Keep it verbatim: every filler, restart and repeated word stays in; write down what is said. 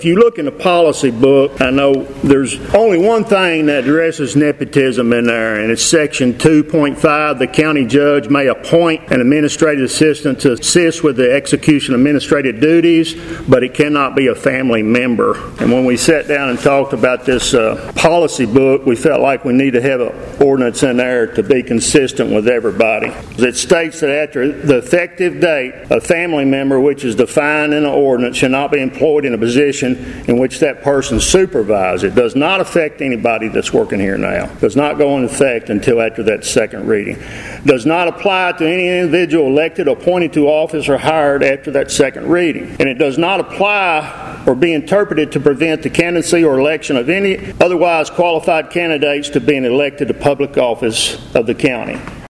If you look in the policy book, I know there's only one thing that addresses nepotism in there, and it's section two point five. The county judge may appoint an administrative assistant to assist with the execution of administrative duties, but it cannot be a family member. And when we sat down and talked about this uh, policy book, we felt like we need to have an ordinance in there to be consistent with everybody. It states that after the effective date, a family member which is defined in an ordinance shall not be employed in a position in which that person supervises. It does not affect anybody that's working here now. It does not go into effect until after that second reading. It does not apply to any individual elected, appointed to office, or hired after that second reading. And it does not apply or be interpreted to prevent the candidacy or election of any otherwise qualified candidates to be elected to public office of the county.